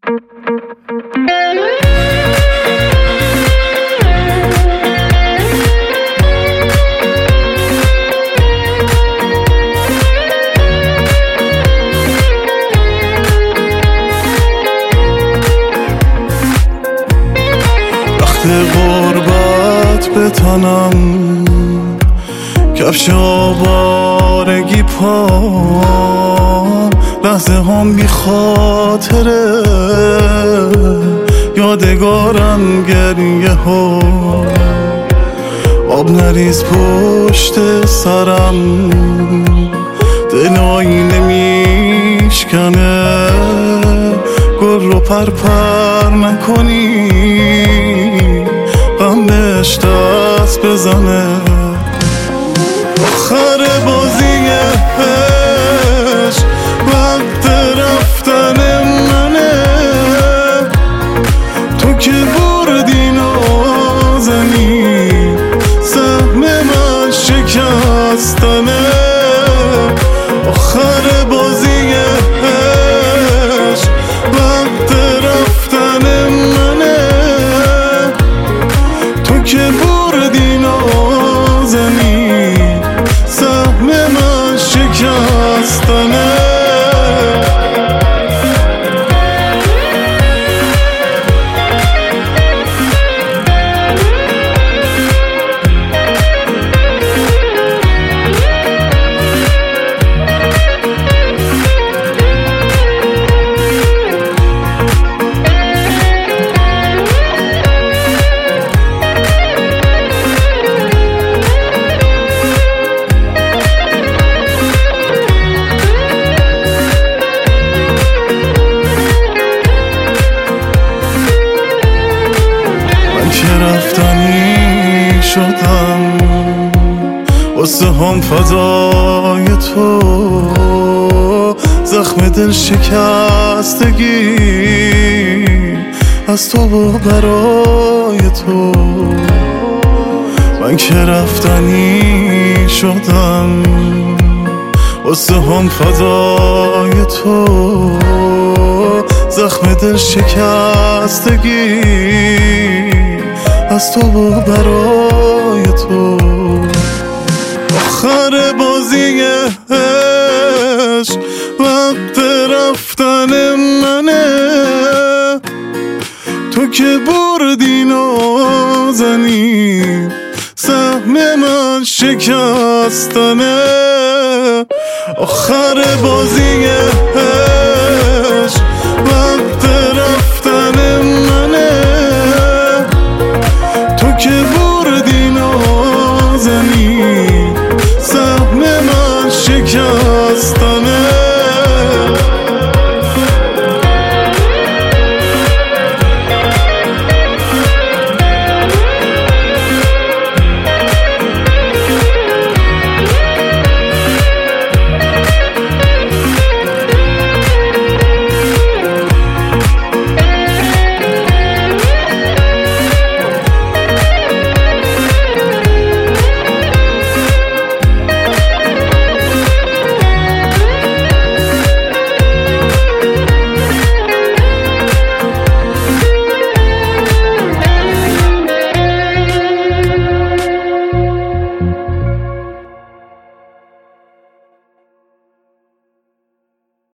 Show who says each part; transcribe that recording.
Speaker 1: غربت به تنم کفش آوارگی پام لحظه هم بی خاطره یادگارم گریه ها آب نریز پشت سرم دل آینه میشکنه گل رو پر نکنی غم بهش دست بزنه آخر بازی عشق وقت رفتن منه تو که بردی نازنی سهم من شکستنه آخر بازی عشق وقت رفتن منه تو که بردی نازنی سهم من شکستنه رفتنی شدم واسه هم فضای تو زخم دل شکستگی از تو و برای تو من که رفتنی شدم واسه هم فضای تو زخم دل شکستگی از تو و برای تو آخر بازی عشق وقت رفتن منه تو که بردی نازنی سهم من شکستنه آخر بازی